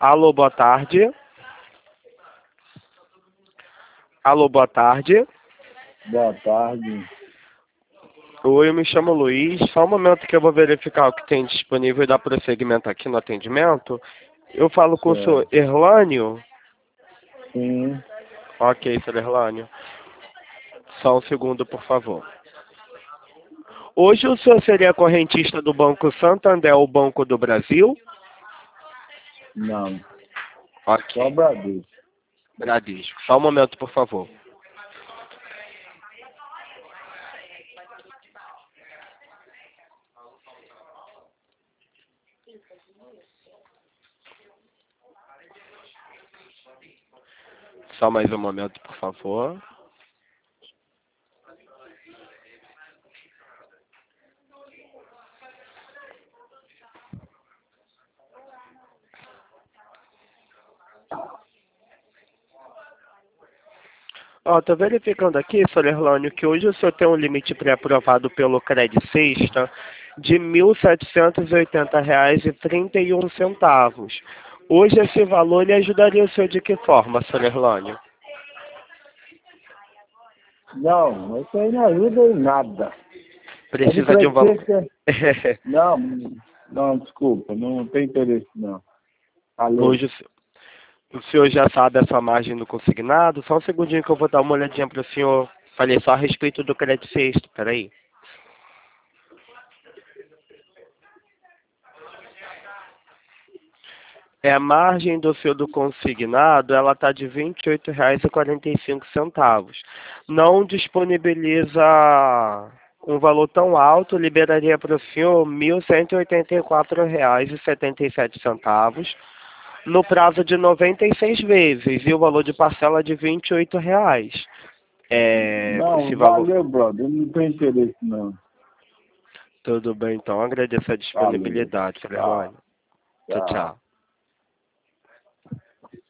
Alô, boa tarde. Alô, boa tarde. Boa tarde. Oi, eu me chamo Luiz. Só um momento que eu vou verificar o que tem disponível e dar prosseguimento aqui no atendimento. Eu falo com o senhor Certo. Erlânio? Sim. Ok, senhor Erlânio. Só um segundo, por favor. Hoje o senhor seria correntista do Banco Santander ou Banco do Brasil? Não. Ok. Só Bradesco. Bradesco. Só um momento, por favor. Só mais um momento, por favor. Tô verificando aqui, senhor Erlânio, que hoje o senhor tem um limite pré-aprovado pelo Credit Sexta de R$ 1.780,31. Hoje esse valor lhe ajudaria o senhor de que forma, senhor Erlânio? Não, isso aí não ajuda em nada. Precisa de um valor. Não, não, desculpa, não tem interesse não. Alô. Hoje o senhor já sabe a sua margem do consignado? Só um segundinho que eu vou dar uma olhadinha para o senhor. Falei só a respeito do Credit Sexta, peraí. A margem do seu do consignado, ela está de R$ 28,45. Não disponibiliza um valor tão alto, liberaria para o senhor R$ 1.184,77 no prazo de 96 vezes e o valor de parcela de R$ 28. Esse Não, valor. valeu, brother, não tem interesse não. Tudo bem, então. Agradeço a Valeu. disponibilidade, Sr. Tchau. Erlânio. Tchau, Tchau. tchau.